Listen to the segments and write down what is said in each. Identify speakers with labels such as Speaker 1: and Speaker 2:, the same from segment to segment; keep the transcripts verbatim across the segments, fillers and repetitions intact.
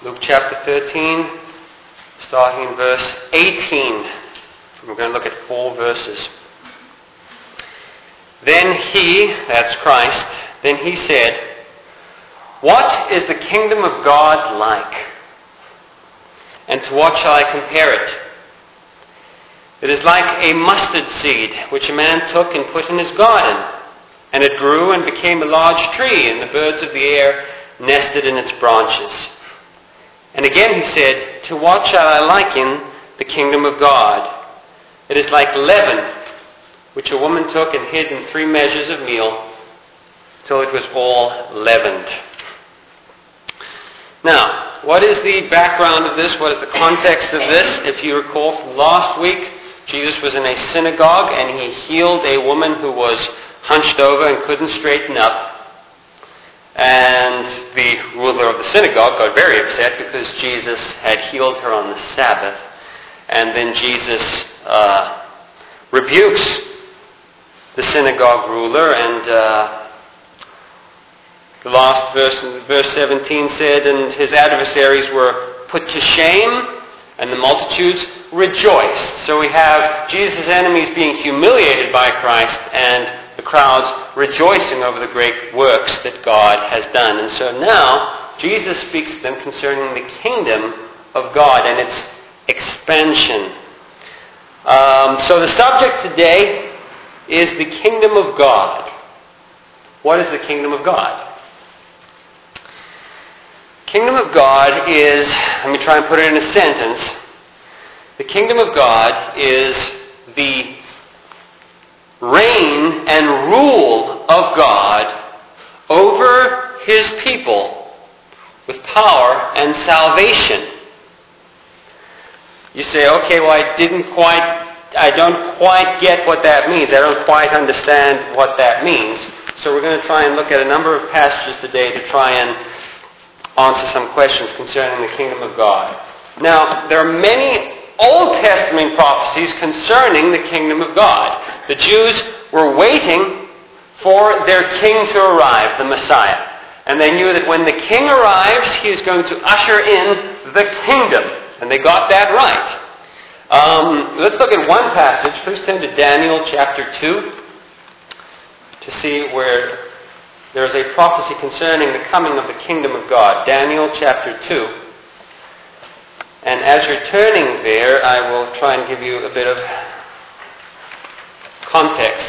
Speaker 1: Luke chapter thirteen, starting in verse eighteen. We're going to look at four verses. Then he, that's Christ, then he said, "What is the kingdom of God like? And to what shall I compare it? It is like a mustard seed, which a man took and put in his garden. And it grew and became a large tree, and the birds of the air nested in its branches." And again he said, "To what shall I liken the kingdom of God? It is like leaven, which a woman took and hid in three measures of meal, till it was all leavened." Now, what is the background of this? What is the context of this? If you recall from last week, Jesus was in a synagogue and he healed a woman who was hunched over and couldn't straighten up. And the ruler of the synagogue got very upset because Jesus had healed her on the Sabbath. And then Jesus uh, rebukes the synagogue ruler, and uh, the last verse, verse seventeen said, "And his adversaries were put to shame, and the multitudes rejoiced." So we have Jesus' enemies being humiliated by Christ, and the crowds rejoicing over the great works that God has done. And so now Jesus speaks to them concerning the kingdom of God and its expansion. Um, so the subject today is the kingdom of God. What is the kingdom of God? Kingdom of God is, let me try and put it in a sentence. The kingdom of God is the reign and rule of God over his people with power and salvation. You say, okay, well, I didn't quite, I don't quite get what that means. I don't quite understand what that means. So we're going to try and look at a number of passages today to try and answer some questions concerning the kingdom of God. Now, there are many Old Testament prophecies concerning the kingdom of God. The Jews were waiting for their king to arrive, the Messiah. And they knew that when the king arrives, he is going to usher in the kingdom. And they got that right. Um, let's look at one passage. Please turn to Daniel chapter two to see where there is a prophecy concerning the coming of the kingdom of God. Daniel chapter two. And as you're turning there, I will try and give you a bit of context.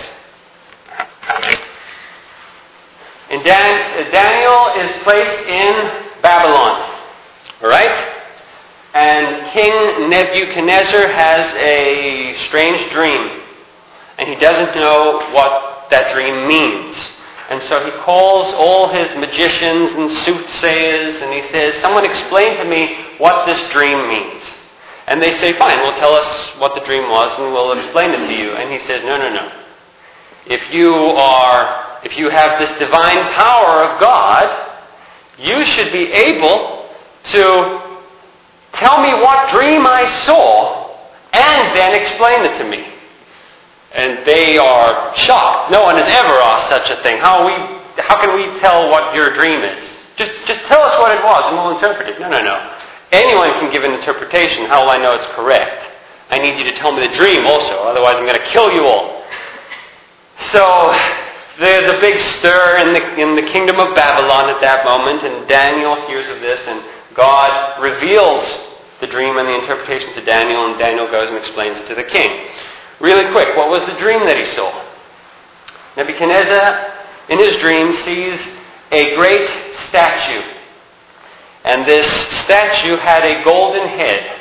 Speaker 1: In Dan- Daniel is placed in Babylon. All right? And King Nebuchadnezzar has a strange dream. And he doesn't know what that dream means. And so he calls all his magicians and soothsayers, and he says, "Someone explain to me what this dream means." And they say, "Fine, well, tell us what the dream was, and we'll explain it to you." And he says, "No, no, no. If you are, if you have this divine power of God, you should be able to tell me what dream I saw, and then explain it to me." And they are shocked. No one has ever asked such a thing. How we, how can we tell what your dream is? Just, just tell us what it was and we'll interpret it. No, no, no. Anyone can give an interpretation. How will I know it's correct? I need you to tell me the dream also. Otherwise I'm going to kill you all. So there's a big stir in the, in the kingdom of Babylon at that moment. And Daniel hears of this. And God reveals the dream and the interpretation to Daniel. And Daniel goes and explains it to the king. Really quick, what was the dream that he saw? Nebuchadnezzar, in his dream, sees a great statue. And this statue had a golden head.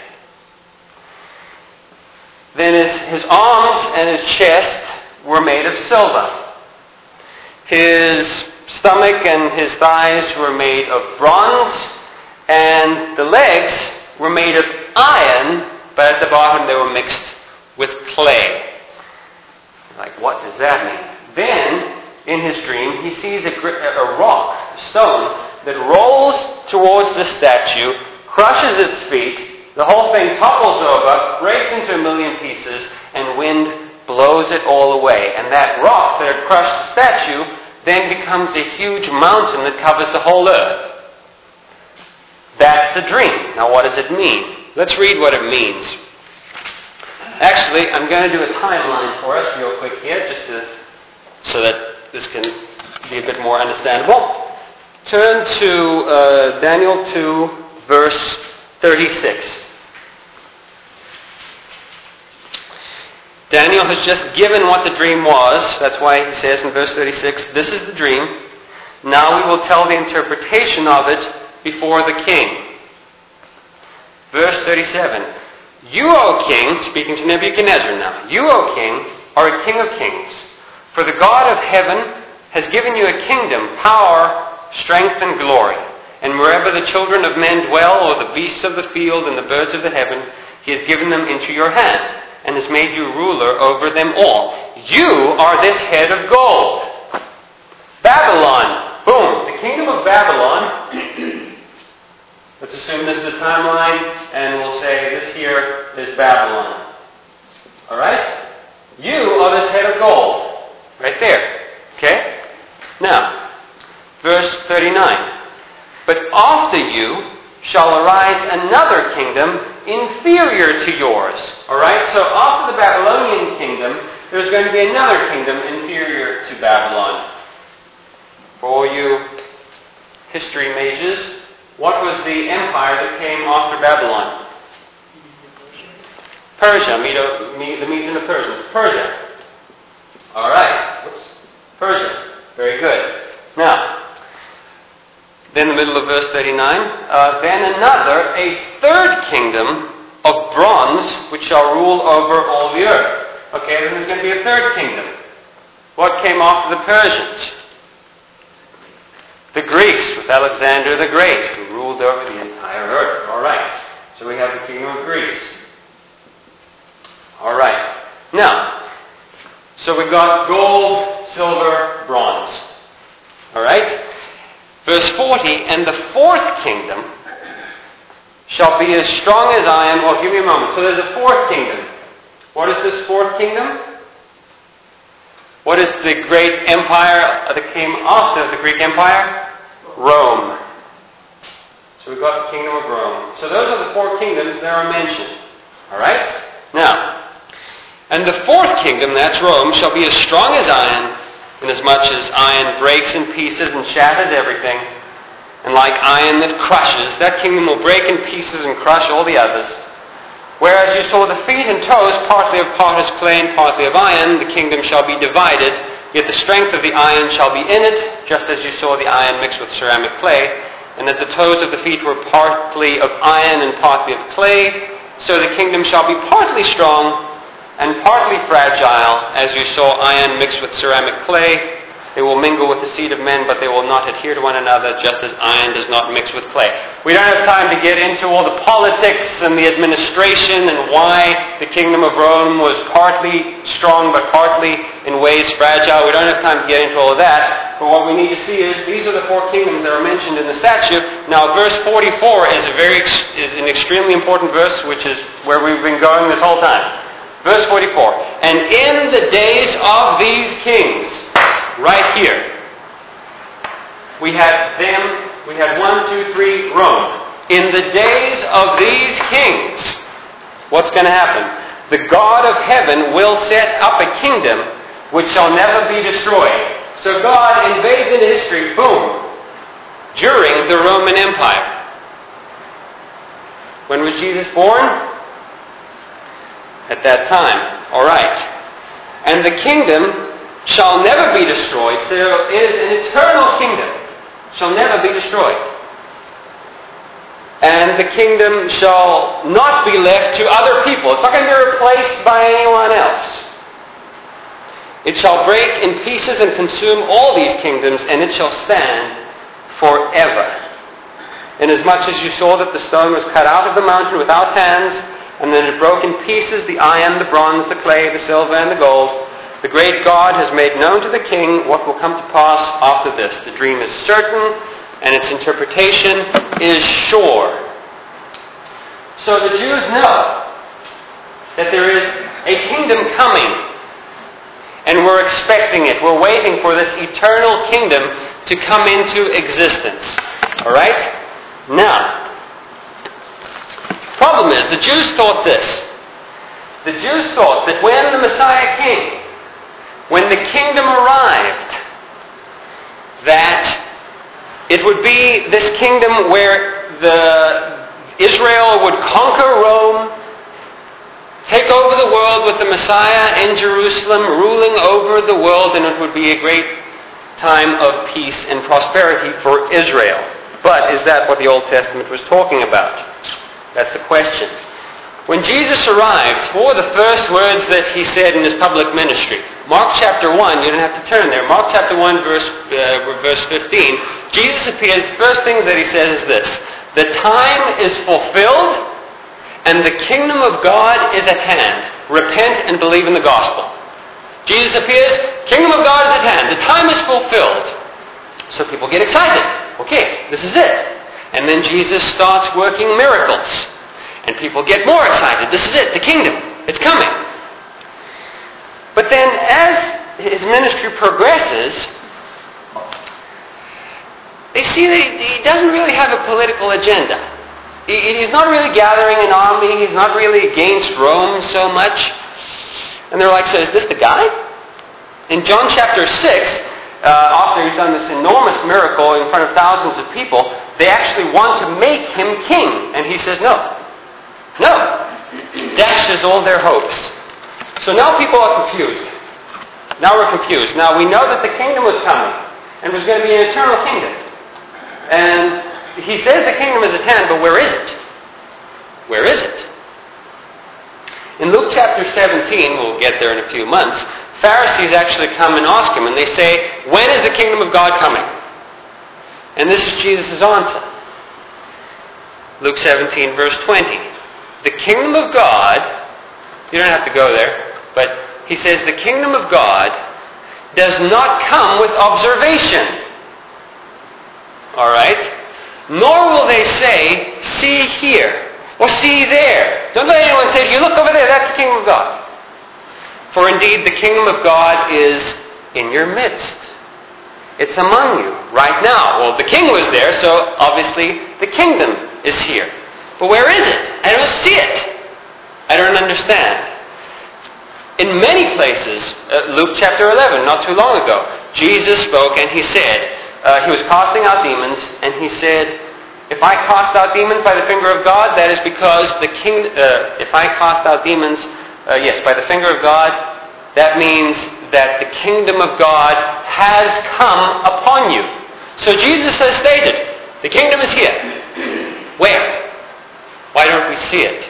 Speaker 1: Then his, his arms and his chest were made of silver. His stomach and his thighs were made of bronze. And the legs were made of iron, but at the bottom they were mixed with clay. Like, what does that mean? Then, in his dream, he sees a, a rock, a stone, that rolls towards the statue, crushes its feet, the whole thing topples over, breaks into a million pieces, and wind blows it all away. And that rock that had crushed the statue then becomes a huge mountain that covers the whole earth. That's the dream. Now what does it mean? Let's read what it means. Actually, I'm going to do a timeline for us real quick here, just to, so that this can be a bit more understandable. Turn to uh, Daniel two, verse thirty-six. Daniel has just given what the dream was. That's why he says in verse thirty-six, this is the dream. Now we will tell the interpretation of it before the king. Verse thirty-seven. You, O king, speaking to Nebuchadnezzar now, you, O king, are a king of kings. For the God of heaven has given you a kingdom, power, strength, and glory. And wherever the children of men dwell, or the beasts of the field and the birds of the heaven, he has given them into your hand, and has made you ruler over them all. You are this head of gold. Babylon. Boom. The kingdom of Babylon. Let's assume this is a timeline, and we'll say this here is Babylon. Alright? You are this head of gold. Right there. Okay? Now, verse thirty-nine. But after you shall arise another kingdom inferior to yours. Alright? So after the Babylonian kingdom, there's going to be another kingdom inferior to Babylon. For all you history mages, what was the empire that came after Babylon? Persia. Medo, the Medes and the Persians. Persia. Alright. Whoops. Persia. Very good. Now, then the middle of verse thirty-nine. Uh, then another, a third kingdom of bronze, which shall rule over all the earth. Okay, then there's going to be a third kingdom. What came after the Persians? The Greeks, with Alexander the Great, who ruled over the entire earth. Alright. So we have the kingdom of Greece. Alright. Now, so we've got gold, silver, bronze. Alright? Verse forty, and the fourth kingdom shall be as strong as iron. Well, give me a moment. So there's a fourth kingdom. What is this fourth kingdom? What is the great empire that came after the Greek Empire? Rome. So we've got the kingdom of Rome. So those are the four kingdoms that are mentioned. Alright? Now, and the fourth kingdom, that's Rome, shall be as strong as iron, inasmuch as iron breaks in pieces and shatters everything. And like iron that crushes, that kingdom will break in pieces and crush all the others. Whereas you saw the feet and toes, partly of potter's clay and partly of iron, the kingdom shall be divided, yet the strength of the iron shall be in it, just as you saw the iron mixed with ceramic clay, and that the toes of the feet were partly of iron and partly of clay, so the kingdom shall be partly strong and partly fragile, as you saw iron mixed with ceramic clay. They will mingle with the seed of men, but they will not adhere to one another, just as iron does not mix with clay. We don't have time to get into all the politics and the administration and why the kingdom of Rome was partly strong, but partly in ways fragile. We don't have time to get into all of that. But what we need to see is these are the four kingdoms that are mentioned in the statute. Now, verse forty-four is a very is an extremely important verse, which is where we've been going this whole time. Verse forty-four. And in the days of these kings, right here, we had them, we had one, two, three, Rome. In the days of these kings, what's going to happen? The God of heaven will set up a kingdom which shall never be destroyed. So God invades into history, boom, during the Roman Empire. When was Jesus born? At that time. All right. And the kingdom shall never be destroyed. So it is an eternal kingdom. Shall never be destroyed. And the kingdom shall not be left to other people. It's not going to be replaced by anyone else. It shall break in pieces and consume all these kingdoms, and it shall stand forever. Inasmuch as you saw that the stone was cut out of the mountain without hands, and then it broke in pieces the iron, the bronze, the clay, the silver, and the gold, the great God has made known to the king what will come to pass after this. The dream is certain, and its interpretation is sure. So the Jews know that there is a kingdom coming, and we're expecting it. We're waiting for this eternal kingdom to come into existence. All right? Now, the Jews thought this. The Jews thought that when the Messiah came, when the kingdom arrived, that it would be this kingdom where the Israel would conquer Rome, take over the world with the Messiah in Jerusalem, ruling over the world, and it would be a great time of peace and prosperity for Israel. But is that what the Old Testament was talking about? That's the question. When Jesus arrived, what were the first words that he said in his public ministry? Mark chapter one, you don't have to turn there. Mark chapter one, verse, uh, verse fifteen. Jesus appears, the first thing that he says is this: the time is fulfilled and the kingdom of God is at hand. Repent and believe in the gospel. Jesus appears, kingdom of God is at hand. The time is fulfilled. So people get excited. Okay, this is it. And then Jesus starts working miracles. And people get more excited. This is it, the kingdom. It's coming. But then as his ministry progresses, they see that he doesn't really have a political agenda. He's not really gathering an army. He's not really against Rome so much. And they're like, so is this the guy? In John chapter six, uh, after he's done this enormous miracle in front of thousands of people, they actually want to make him king. And he says no. No. Dashes all their hopes. So now people are confused. Now we're confused. Now we know that the kingdom was coming and it was going to be an eternal kingdom. And he says the kingdom is at hand, but where is it? Where is it? In Luke chapter seventeen, we'll get there in a few months, Pharisees actually come and ask him, and they say, when is the kingdom of God coming? And this is Jesus' answer. Luke seventeen, verse twenty. The kingdom of God, you don't have to go there, but he says the kingdom of God does not come with observation. Alright? Nor will they say, see here, or see there. Don't let anyone say to you, look over there, that's the kingdom of God. For indeed the kingdom of God is in your midst. It's among you right now. Well, the king was there, so obviously the kingdom is here. But where is it? I don't see it. I don't understand. In many places, uh, Luke chapter eleven, not too long ago, Jesus spoke and he said, uh, he was casting out demons, and he said, if I cast out demons by the finger of God, that is because the king, uh, if I cast out demons, uh, yes, by the finger of God, that means that the kingdom of God has come upon you. So Jesus has stated, the kingdom is here. Where? Why don't we see it?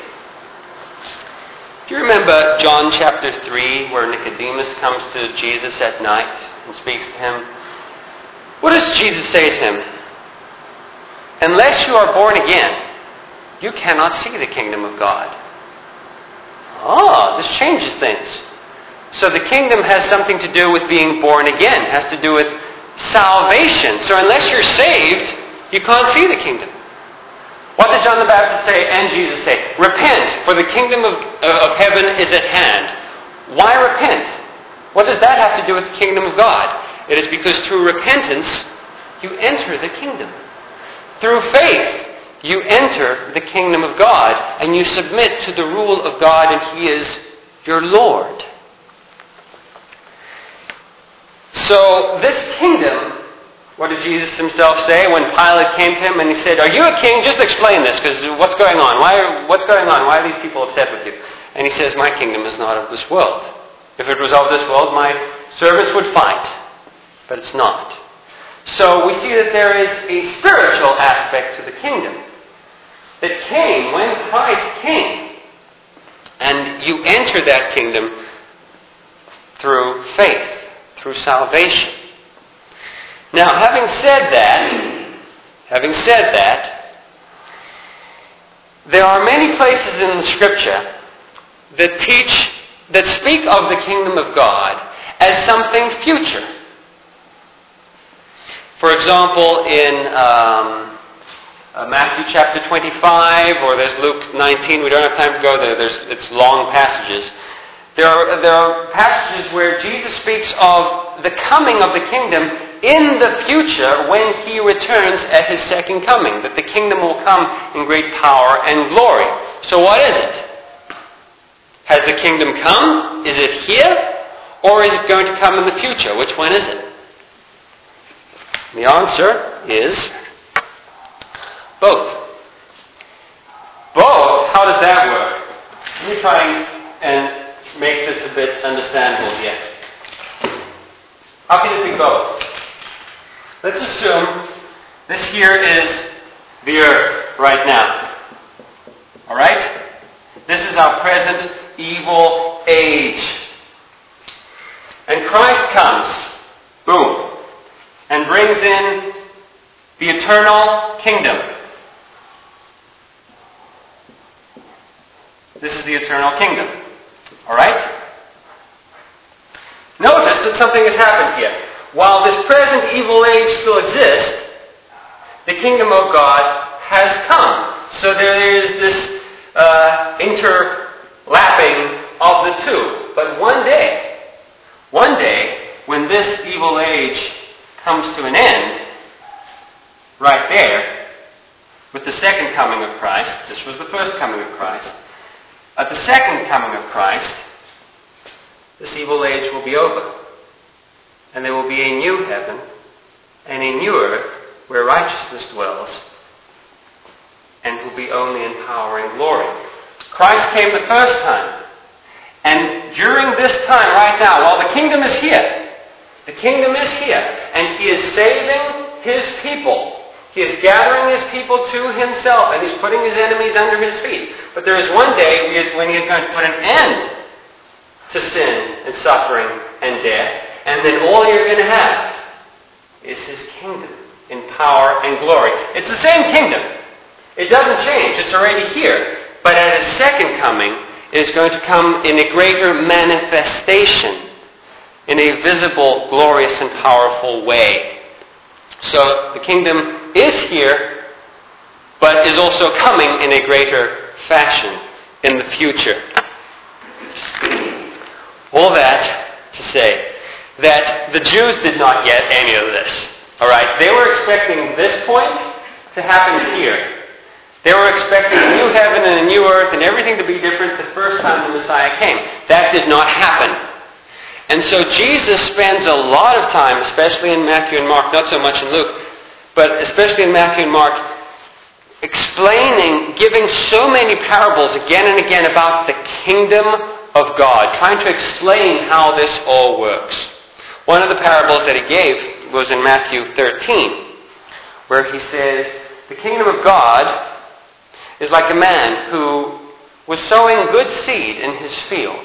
Speaker 1: Do you remember John chapter three, where Nicodemus comes to Jesus at night and speaks to him? What does Jesus say to him? Unless you are born again, you cannot see the kingdom of God. Ah, this changes things. So the kingdom has something to do with being born again. It has to do with salvation. So unless you're saved, you can't see the kingdom. What did John the Baptist say and Jesus say? Repent, for the kingdom of, uh, of heaven is at hand. Why repent? What does that have to do with the kingdom of God? It is because through repentance, you enter the kingdom. Through faith, you enter the kingdom of God, and you submit to the rule of God, and He is your Lord. So this kingdom, what did Jesus himself say when Pilate came to him and he said, are you a king? Just explain this, because what's going on? Why, what's going on? Why are these people upset with you? And he says, my kingdom is not of this world. If it was of this world, my servants would fight. But it's not. So we see that there is a spiritual aspect to the kingdom that came when Christ came. And you enter that kingdom through faith, through salvation. Now, having said that, having said that, there are many places in the Scripture that teach, that speak of the kingdom of God as something future. For example, in um, uh, Matthew chapter twenty-five, or there's Luke nineteen. We don't have time to go there. There's, it's long passages. There are, there are passages where Jesus speaks of the coming of the kingdom in the future when He returns at His second coming, that the kingdom will come in great power and glory. So what is it? Has the kingdom come? Is it here? Or is it going to come in the future? Which one is it? The answer is both. Both? How does that work? Let me try and make this a bit understandable here. How can it be both? Let's assume this here is the earth right now. Alright? This is our present evil age. And Christ comes, boom, and brings in the eternal kingdom. This is the eternal kingdom. Alright? Notice that something has happened here. While this present evil age still exists, the kingdom of God has come. So there is this uh, interlapping of the two. But one day, one day, when this evil age comes to an end, right there, with the second coming of Christ, this was the first coming of Christ, at the second coming of Christ, this evil age will be over. And there will be a new heaven and a new earth where righteousness dwells and will be only in power and glory. Christ came the first time. And during this time, right now, while the kingdom is here, the kingdom is here, and He is saving His people. He is gathering His people to Himself, and He's putting His enemies under His feet. But there is one day when He is going to put an end to sin and suffering and death, and then all you're going to have is His kingdom in power and glory. It's the same kingdom. It doesn't change. It's already here. But at His second coming, it is going to come in a greater manifestation, in a visible, glorious, and powerful way. So the kingdom is here, but is also coming in a greater fashion in the future. All that to say that the Jews did not get any of this. All right, they were expecting this point to happen here. They were expecting a new heaven and a new earth and everything to be different the first time the Messiah came. That did not happen. And so Jesus spends a lot of time, especially in Matthew and Mark, not so much in Luke, but especially in Matthew and Mark, explaining, giving so many parables again and again about the kingdom of God, trying to explain how this all works. One of the parables that He gave was in Matthew thirteen, where He says, the kingdom of God is like a man who was sowing good seed in his field.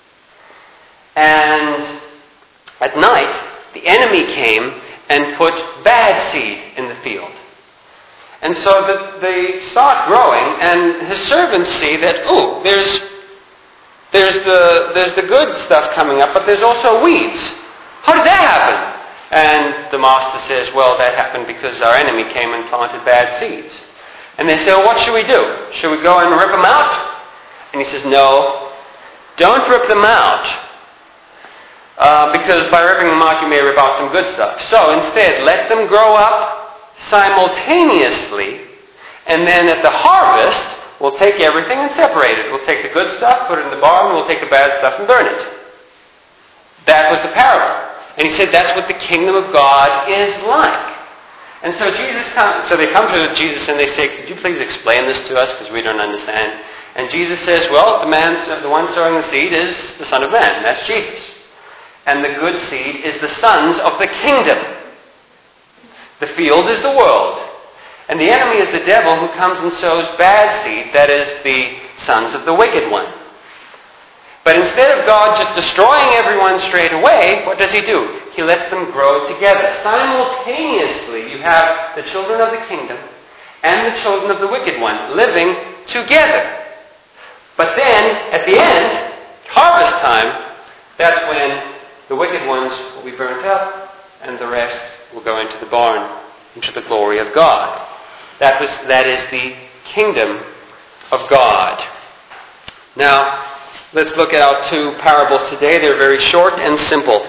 Speaker 1: And at night, the enemy came and put bad seed in the field. And so the, they start growing, and his servants see that, oh, there's, there's, the, there's the good stuff coming up, but there's also weeds. How did that happen? And the master says, well, that happened because our enemy came and planted bad seeds. And they say, well, what should we do? Should we go and rip them out? And he says, no, don't rip them out. Uh, because by ripping them out, you may rip out some good stuff. So instead, let them grow up simultaneously, and then at the harvest, we'll take everything and separate it. We'll take the good stuff, put it in the barn, and we'll take the bad stuff and burn it. That was the parable. And he said that's what the kingdom of God is like. And so Jesus comes, so they come to Jesus and they say, could you please explain this to us because we don't understand? And Jesus says, well, the man, the one sowing the seed is the Son of Man. That's Jesus. And the good seed is the sons of the kingdom. The field is the world. And the enemy is the devil who comes and sows bad seed, that is the sons of the wicked one. But instead of God just destroying everyone straight away, what does He do? He lets them grow together. Simultaneously, you have the children of the kingdom and the children of the wicked one living together. But then, at the end, harvest time, that's when the wicked ones will be burnt up and the rest will go into the barn, into the glory of God. That was, that is the kingdom of God. Now, let's look at our two parables today. They're very short and simple.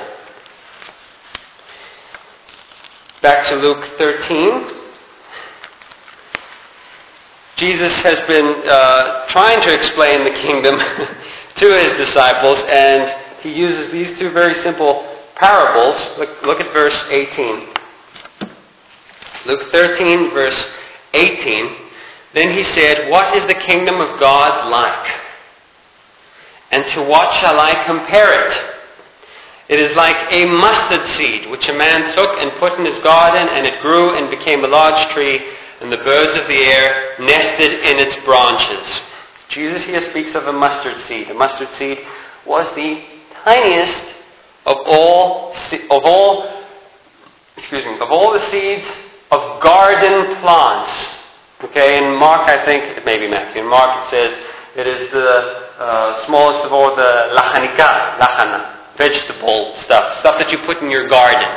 Speaker 1: Back to Luke thirteen. Jesus has been uh, trying to explain the kingdom to his disciples, and he uses these two very simple parables. Look, look at verse eighteen. Luke thirteen, verse eighteen. Then he said, "What is the kingdom of God like? And to what shall I compare it? It is like a mustard seed, which a man took and put in his garden, and it grew and became a large tree, and the birds of the air nested in its branches." Jesus here speaks of a mustard seed. A mustard seed was the tiniest of all of all excuse me of all the seeds of garden plants. Okay, in Mark, I think it may be Matthew. In Mark, it says it is the uh, smallest of all the lachanika, lachana, vegetable stuff, stuff that you put in your garden.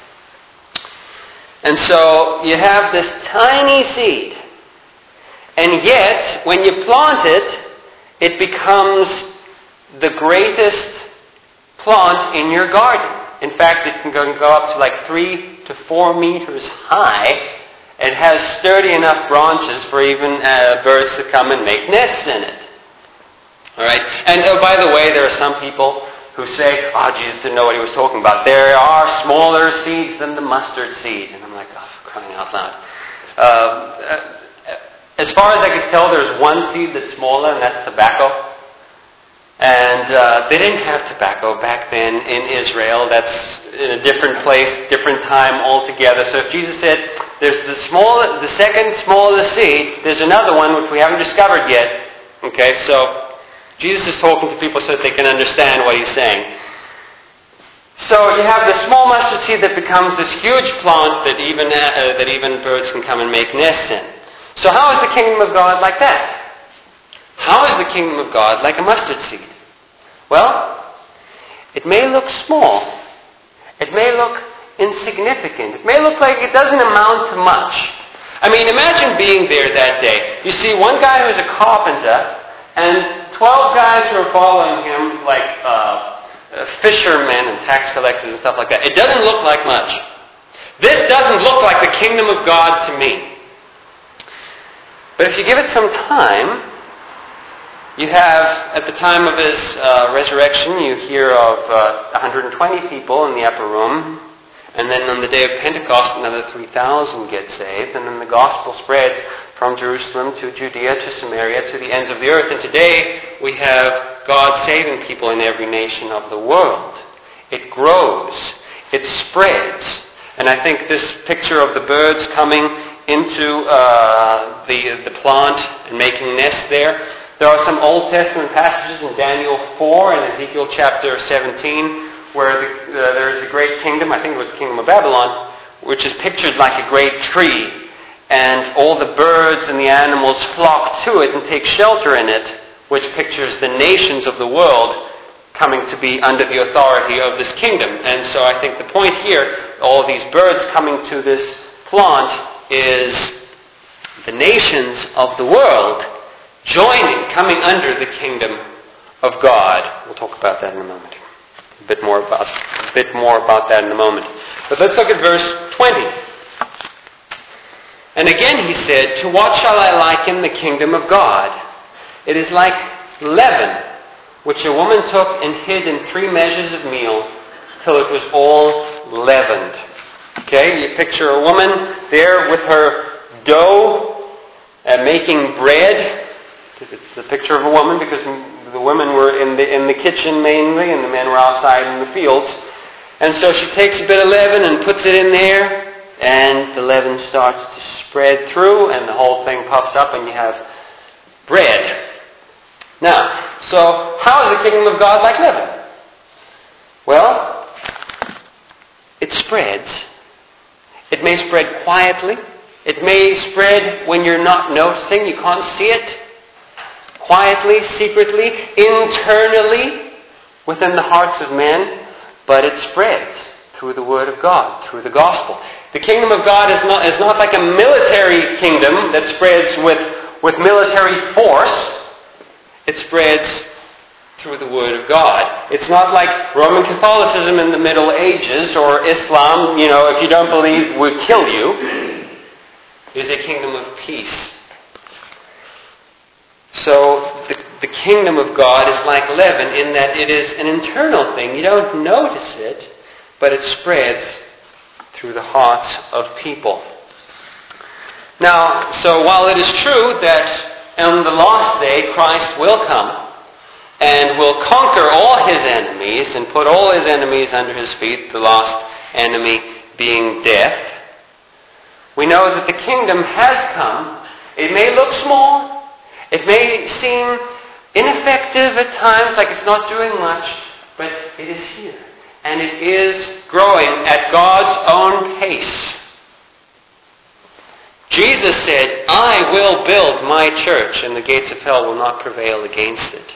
Speaker 1: And so you have this tiny seed, and yet when you plant it, it becomes the greatest plant in your garden. In fact, it can go, go up to like three to four meters high. It has sturdy enough branches for even uh, birds to come and make nests in it. All right. And oh, by the way, there are some people who say, "Oh, Jesus didn't know what he was talking about. There are smaller seeds than the mustard seed." And I'm like, "Oh, for crying out loud!" Uh, as far as I could tell, there's one seed that's smaller, and that's tobacco. And uh, they didn't have tobacco back then in Israel. That's in a different place, different time altogether. So if Jesus said, "There's the small, the second smallest seed," there's another one which we haven't discovered yet. Okay, so Jesus is talking to people so that they can understand what he's saying. So you have the small mustard seed that becomes this huge plant that even uh, that even birds can come and make nests in. So how is the kingdom of God like that? How is the kingdom of God like a mustard seed? Well, it may look small. It may look insignificant. It may look like it doesn't amount to much. I mean, imagine being there that day. You see one guy who's a carpenter, and twelve guys who are following him, like uh, uh, fishermen and tax collectors and stuff like that. It doesn't look like much. This doesn't look like the kingdom of God to me. But if you give it some time, you have, at the time of his uh, resurrection, you hear of uh, one hundred twenty people in the upper room. And then on the day of Pentecost, another three thousand get saved. And then the gospel spreads from Jerusalem to Judea to Samaria to the ends of the earth. And today we have God saving people in every nation of the world. It grows. It spreads. And I think this picture of the birds coming into uh, the, the plant and making nests there. There are some Old Testament passages in Daniel four and Ezekiel chapter seventeen where the, uh, there is a great kingdom, I think it was the kingdom of Babylon, which is pictured like a great tree. And all the birds and the animals flock to it and take shelter in it, which pictures the nations of the world coming to be under the authority of this kingdom. And so I think the point here, all these birds coming to this plant, is the nations of the world joining, coming under the kingdom of God. We'll talk about that in a moment. A bit more about, a bit more about that in a moment. But let's look at verse twenty. And again he said, "To what shall I liken the kingdom of God? It is like leaven, which a woman took and hid in three measures of meal, till it was all leavened." Okay, you picture a woman there with her dough, uh, making bread. It's the picture of a woman because the women were in the in the kitchen mainly, and the men were outside in the fields. And so she takes a bit of leaven and puts it in there, and the leaven starts to spread through, and the whole thing puffs up, and you have bread. Now, so how is the kingdom of God like leaven? Well, it spreads. It may spread quietly. It may spread when you're not noticing. You can't see it. Quietly, secretly, internally, within the hearts of men. But it spreads through the Word of God, through the gospel. The kingdom of God is not, is not like a military kingdom that spreads with, with military force. It spreads through the Word of God. It's not like Roman Catholicism in the Middle Ages or Islam, you know, if you don't believe, we'll kill you. It is a kingdom of peace. the kingdom of God is like leaven in that it is an internal thing. You don't notice it, but it spreads through the hearts of people. Now, so while it is true that on the last day Christ will come and will conquer all his enemies and put all his enemies under his feet, the last enemy being death, we know that the kingdom has come. It may look small. It may seem ineffective at times, like it's not doing much, but it is here. And it is growing at God's own pace. Jesus said, I will build my church, and the gates of hell will not prevail against it.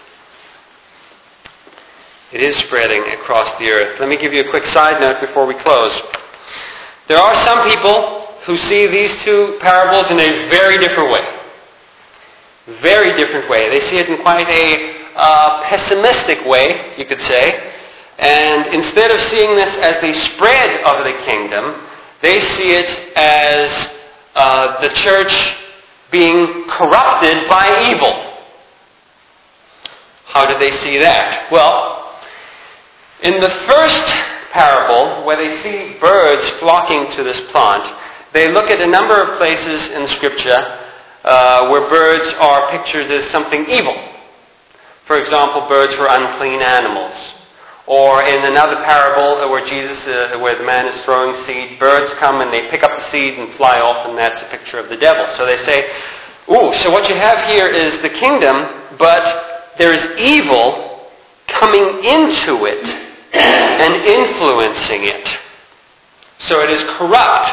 Speaker 1: It is spreading across the earth. Let me give you a quick side note before we close. There are some people who see these two parables in a very different way. Very different way. They see it in quite a uh, pessimistic way, you could say. And instead of seeing this as the spread of the kingdom, they see it as uh, the church being corrupted by evil. How do they see that? Well, in the first parable, where they see birds flocking to this plant, they look at a number of places in Scripture uh, where birds are pictured as something evil. For example, birds were unclean animals. Or in another parable where Jesus, uh, where the man is throwing seed, birds come and they pick up the seed and fly off, and that's a picture of the devil. So they say, ooh, so what you have here is the kingdom, but there is evil coming into it and influencing it. So it is corrupt.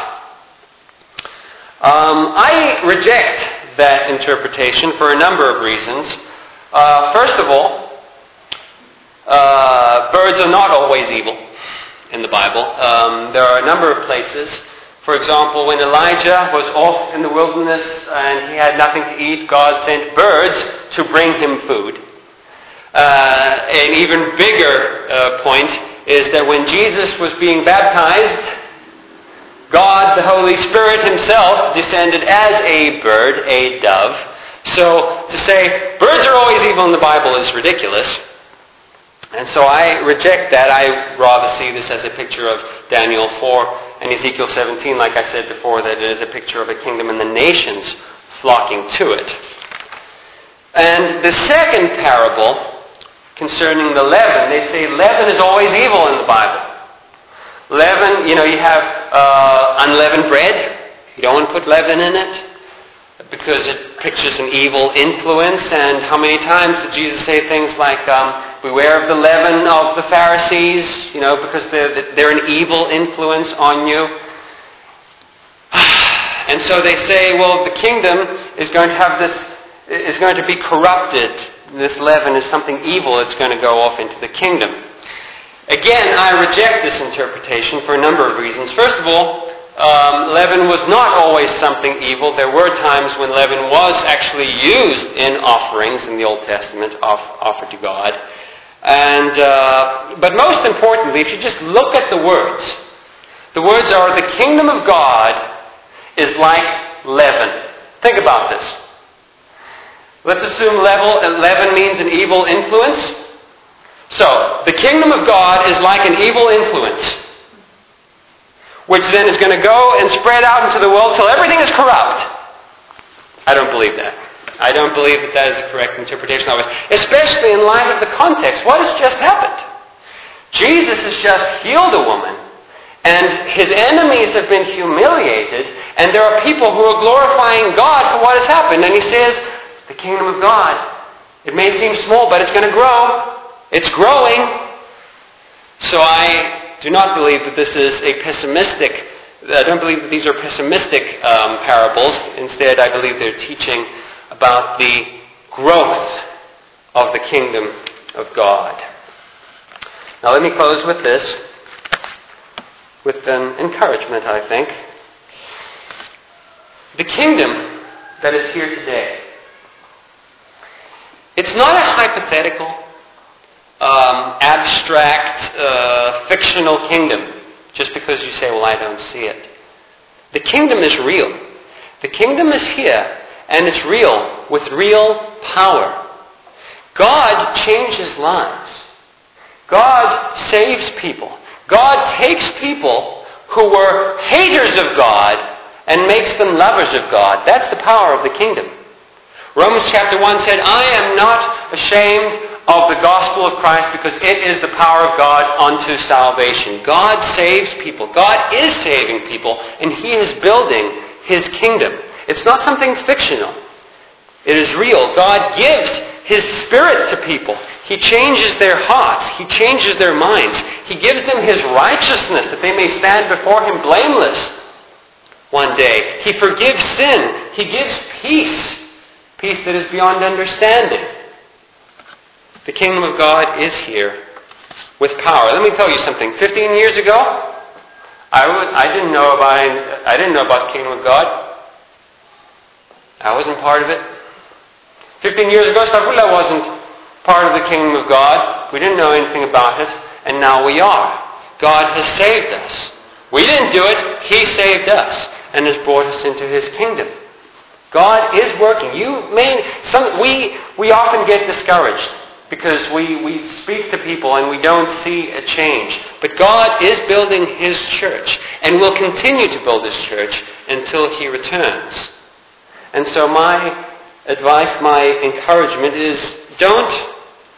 Speaker 1: Um, I reject that interpretation for a number of reasons. Uh, first of all, uh, birds are not always evil in the Bible. Um, there are a number of places. For example, when Elijah was off in the wilderness and he had nothing to eat, God sent birds to bring him food. Uh, an even bigger uh, point is that when Jesus was being baptized, God, the Holy Spirit himself, descended as a bird, a dove. So to say birds are always evil in the Bible is ridiculous. And so I reject that. I rather see this as a picture of Daniel four and Ezekiel seventeen, like I said before, that it is a picture of a kingdom and the nations flocking to it. And the second parable, concerning the leaven, they say leaven is always evil in the Bible. Leaven, you know, you have uh, unleavened bread. You don't want to put leaven in it because it pictures an evil influence. And how many times did Jesus say things like, um, beware of the leaven of the Pharisees, you know, because they're, they're an evil influence on you. And so they say, well, the kingdom is going to have this, is going to be corrupted. This leaven is something evil that's going to go off into the kingdom. Again, I reject this interpretation for a number of reasons. First of all, um, leaven was not always something evil. There were times when leaven was actually used in offerings in the Old Testament, off, offered to God. And uh, but most importantly, if you just look at the words, the words are, the kingdom of God is like leaven. Think about this. Let's assume leaven means an evil influence. So, the kingdom of God is like an evil influence, which then is going to go and spread out into the world till everything is corrupt. I don't believe that. I don't believe that that is a correct interpretation of it, especially in light of the context. What has just happened? Jesus has just healed a woman, and his enemies have been humiliated, and there are people who are glorifying God for what has happened. And he says, the kingdom of God, it may seem small, but it's going to grow. It's growing. So I do not believe that this is a pessimistic, I don't believe that these are pessimistic um, parables. Instead, I believe they're teaching about the growth of the kingdom of God. Now let me close with this, with an encouragement, I think. The kingdom that is here today, it's not a hypothetical, um, abstract, uh, fictional kingdom, just because you say, well, I don't see it. The kingdom is real. The kingdom is here, and it's real, with real power. God changes lives. God saves people. God takes people who were haters of God and makes them lovers of God. That's the power of the kingdom. Romans chapter one said, I am not ashamed of the gospel of Christ because it is the power of God unto salvation. God saves people. God is saving people, and He is building His kingdom. It's not something fictional. It is real. God gives His Spirit to people. He changes their hearts. He changes their minds. He gives them His righteousness that they may stand before Him blameless one day. He forgives sin. He gives peace. Peace that is beyond understanding. The kingdom of God is here with power. Let me tell you something. Fifteen years ago, I, was, I didn't know about I didn't know about the kingdom of God. I wasn't part of it. Fifteen years ago, Stavroula wasn't part of the kingdom of God. We didn't know anything about it, and now we are. God has saved us. We didn't do it. He saved us and has brought us into His kingdom. God is working. You may some we we often get discouraged because we, we speak to people and we don't see a change. But God is building His church and will continue to build His church until He returns. And so my advice, my encouragement is don't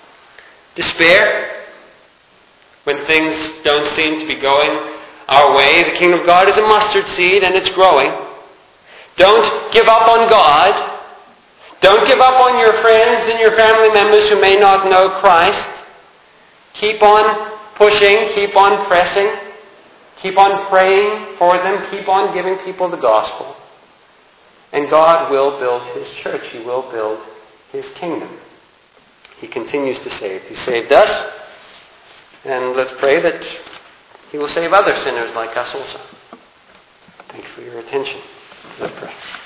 Speaker 1: despair when things don't seem to be going our way. The kingdom of God is a mustard seed and it's growing. Don't give up on God. Don't give up on your friends and your family members who may not know Christ. Keep on pushing. Keep on pressing. Keep on praying for them. Keep on giving people the gospel. And God will build His church. He will build His kingdom. He continues to save. He saved us. And let's pray that He will save other sinners like us also. Thank you for your attention. Let's pray.